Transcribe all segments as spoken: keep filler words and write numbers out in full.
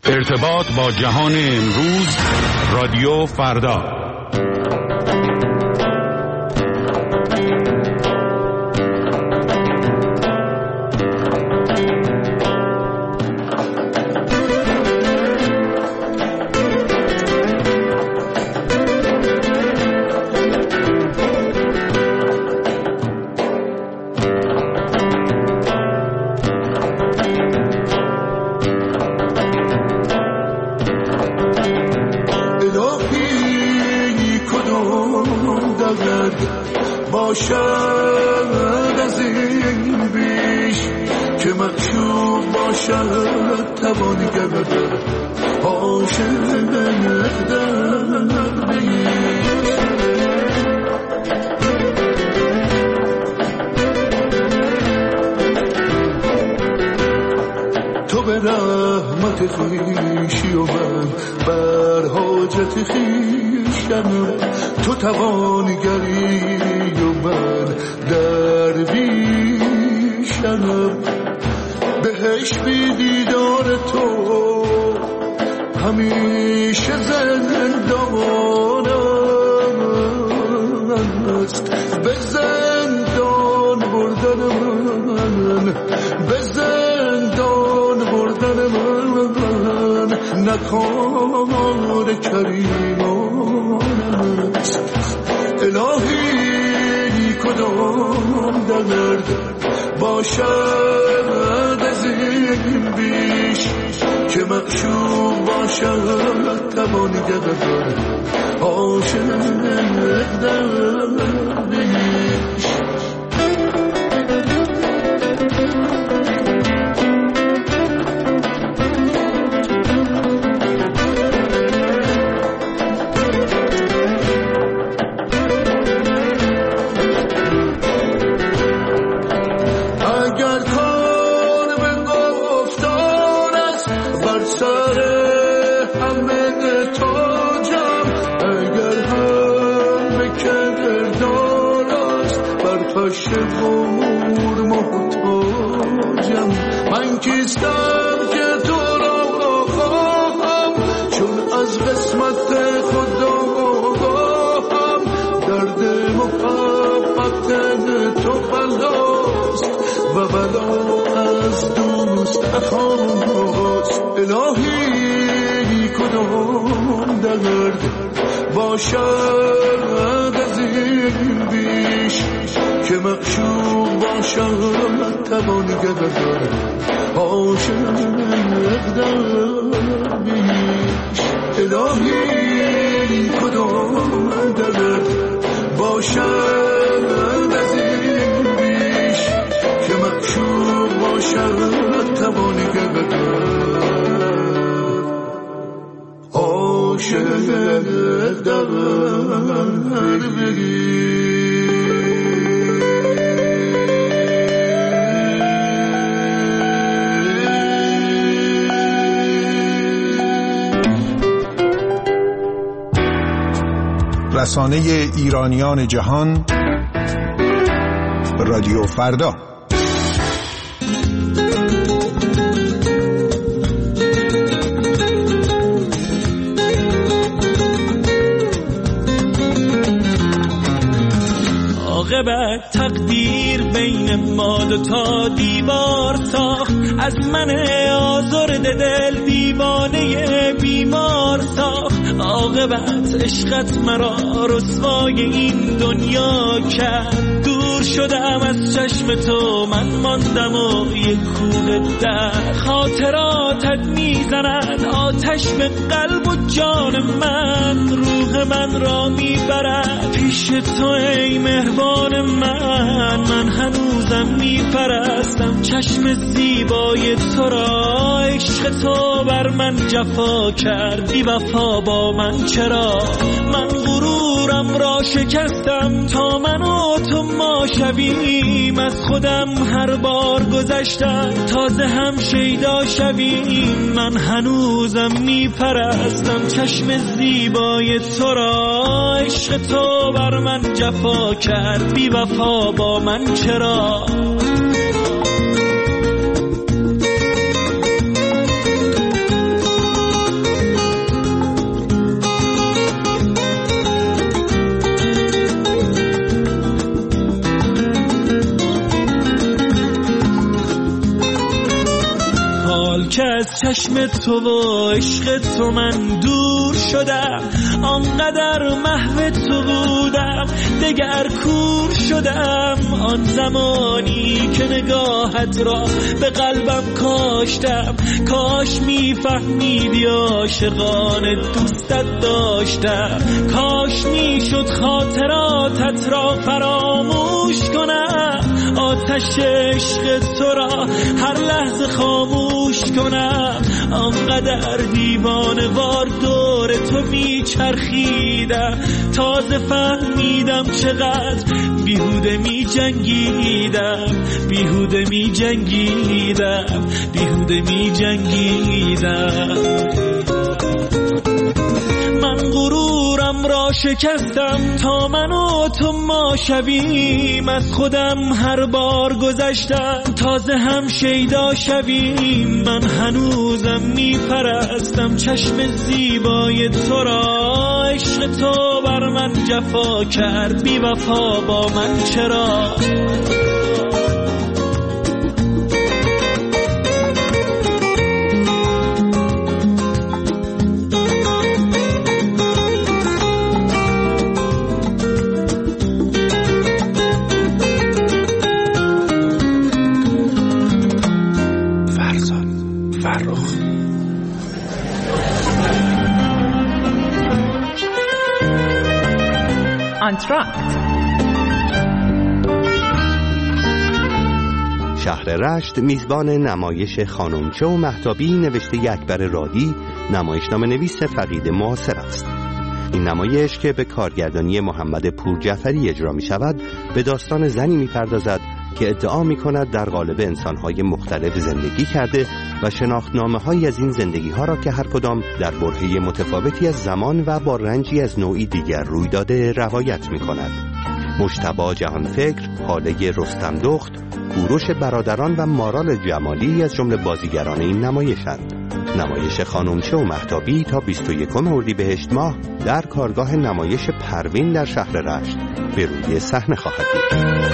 ارتباط با جهان امروز، رادیو فردا. باشد از این بیش که مخشوق باشد توانگر عاشق در بیش. تو به رحمت خویشی و من بر حاجت خویشم، تو توانگری و من درویشم. بهش بی دیدار تو همیشه زندانم است، به زندان بردن من، به زندان بردن من نکار کریمان است. الهی کدام درد باشد از این بیش که معشوق باشد توانگر عاشق در بیش. شبور محتاجم، من کیستم که تو را خواهم، چون از قسمت خدا آگاهم. درد محبت تو بلاست و بلا از دوست اخاست. الهی کدام درد باشد از این بیش که معشوق باشد توانگر عاشق در بیش. الهی کدام درد باشد از این بیش که معشوق باشد توانگر عاشق در بیش. رسانه ایرانیان جهان، رادیو فردا. عاقبت تقدیر بین ما دو تا دیوار ساخت، از من آزرده دل دیوانه بیمار ساخت. عاقبت عشقت مرا رسوای این دنیا کرد، دور شدم از چشم تو من ماندم و یک کوه در. خاطراتت میزنند آتش به قلب و جان من، روح من را میبرد پیش تو ای مهربان من. من هنوزم میپرستم چشم زیبای تو را، عشق تو بر من جفا کرد بی وفا با من چرا. من غرورم را شکستم تا من و تو ما شویم، از خودم هر بار گذشتم تازه هم شیدا شویم. من هنوزم میپرستم چشم زیبای تو را، عشق تو بر من جفا کرد بی وفا با من چرا. از چشم تو و عشق تو من دور شدم، آنقدر محو تو بودم دگر کور شدم. آن زمانی که نگاهت را به قلبم کاشتم، کاش میفهمیدی عاشقانه دوستت داشتم، کاش میشد خاطراتت را فراموش کنم، آتش عشق تو را هر لحظه خاموش کنم. آنقدر دیوانه وار دور تو میچرخیدم، تازه فهمیدم چقدر بیهوده می جنگیدم، بیهوده می جنگیدم، بیهوده می جنگیدم. من غرورم را شکستم تا من و تو ما شویم، از خودم هر بار گذشتم تازه هم شیدا شویم. من هنوزم میپرستم چشم زیبای تو را، عشق تو بر من جفا کرد بی وفا با من چرا؟ آنتراکت. شهر رشت میزبان نمایش خانمچه و مهتابی نوشته اکبر رادی، نمایشنامه نویس فقید معاصر است. این نمایش که به کارگردانی محمد پورجعفری اجرا می شود به داستان زنی می پردازد که ادعا می کند در قالب انسانهای مختلف زندگی کرده و شناختنامه هایی از این زندگی ها را که هر کدام در برهه متفاوتی از زمان و با رنجی از نوعی دیگر روی داده روایت می کند. مجتبی جهانفکر، هاله رستم دخت، کوروش برادران و مارال جمالی از جمله بازیگران این نمایشند. نمایش خانمچه و مهتابی تا بیست و یکم اردیبهشت ماه در کارگاه نمایش پروین در شهر رشت به روی صحنه خواهد بود.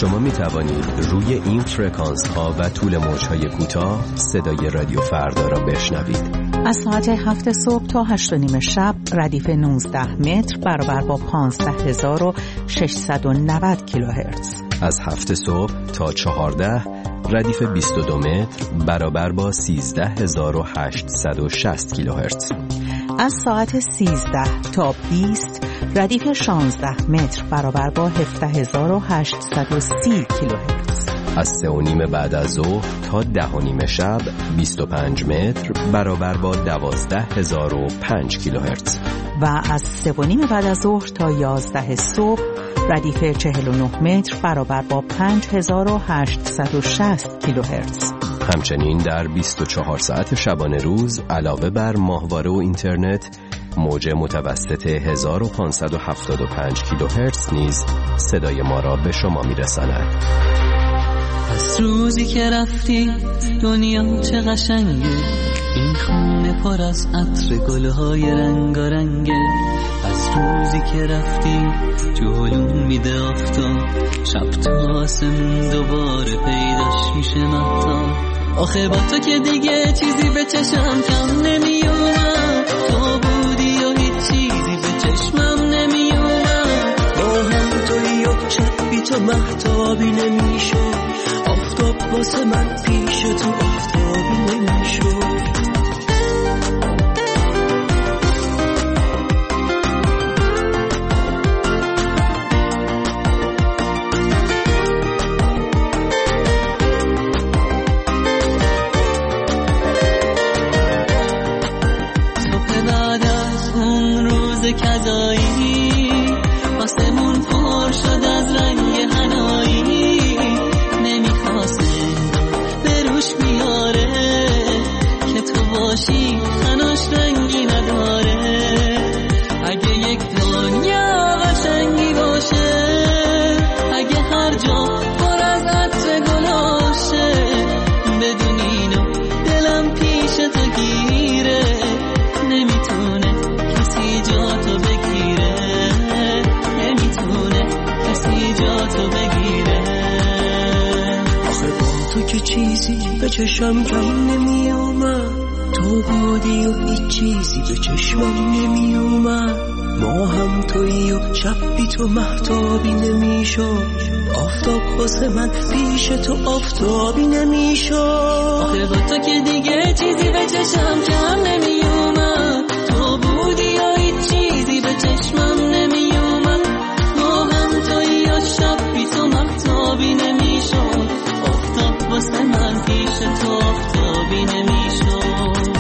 شما می توانید روی این فرکانس ها و طول موج های کوتاه صدای رادیو فردا را بشنوید. از ساعت هفت صبح تا هشت و نیم شب ردیف نوزده متر برابر با پانزده هزار و ششصد و نود کیلوهرتز. از هفت صبح تا چهارده ردیف بیست و دو متر برابر با سیزده هزار و هشتصد و شصت کیلوهرتز. از ساعت سیزده تا بیست ردیف شانزده متر برابر با هفده هزار و هشتصد و سی کیلوهرتز. از سه و نیم بعد از ظهر تا ده و نیم شب بیست و پنج متر برابر با دوازده هزار و پنج کیلوهرتز. و از سه و نیم بعد از ظهر تا یازده صبح ردیف چهل و نه متر برابر با پنج هزار و هشتصد و شصت کیلوهرتز. همچنین در بیست و چهار ساعت شبانه روز علاوه بر ماهواره و اینترنت موج متوسط هزار و پانصد و هفتاد و پنج کیلوهرتز نیز صدای ما را به شما میرساند. از روزی که رفتی دنیا چه قشنگه، این خونه پر از عطر گلهای رنگارنگه. از روزی که رفتی جلوم میده آفتاب، شب تا آسمون دوباره پیداش میشه مهتاب. آخه با تو که دیگه چیزی به چشم کم نمیومد، تو بودی و هیچ چیزی به چشمم نمیومد. با هم توی و چپی تو مهتابی نمیشد، آفتاب واسه من پیش تو آفتابی نمیشد. کذایی آسمون پر شد از رنگ حنایی، نمیخواسته به روش بیاره که تو باشی تناش رنگی نداره. اگه یک دنیا قشنگی باشه، اگه هر جا پر از عطر گلاشه، بدون اینو دلم پیش تو گیره، نمیتونه کسی جا تو بگیره، نمیتونه کسی جا تو بگیره. آخه با تو که چیزی به چشم کم نمی اومد، تو بودی و هیچ چیزی به چشمم نمی اومد. ما هم تویی و چپی تو مهتابی نمی شد، آفتاب واسه من پیش تو آفتابی نمی شد. آخه با تو که دیگه چیزی به چشم کم نمی اومد، تو بودی و هیچ چیزی به چشمم نمی اومد. ما هم تویی و شبی تو مهتابی نمی شد، آفتاب واسه من پیش تو آفتابی نمی شد.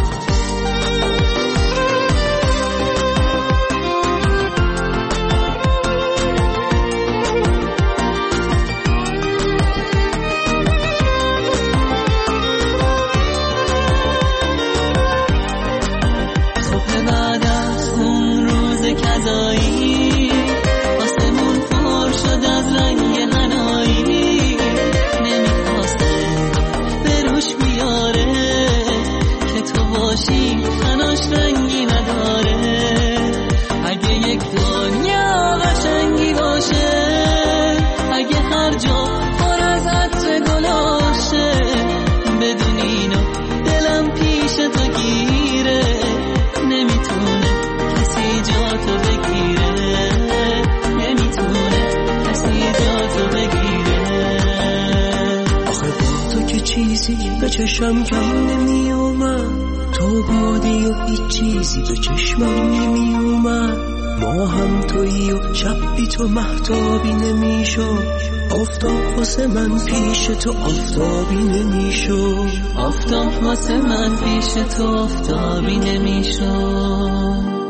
کذایی آسمون پر شد از رنگ حنایی، نمیخواسته به روش بیاره که تو باشی تناش رنگی نداره. اگه یک دنیا قشنگی باشه، اگه هر جا پر از عطر گلاشه، بدون اینو دلم پیش تو گیره، نمیتونه کسی جا تو بگیره، نمیتونه کسی جا تو بگیره. آخه با تو که چیزی به چشم کم نمی اومد، تو بودی و هیچ چیزی به چشمم نمی اومد. ما هم تویی و چپی تو مهتابی نمی شد، آفتاب واسه من پیش تو آفتابی نمی شد، آفتاب واسه من پیش تو آفتابی نمی شد.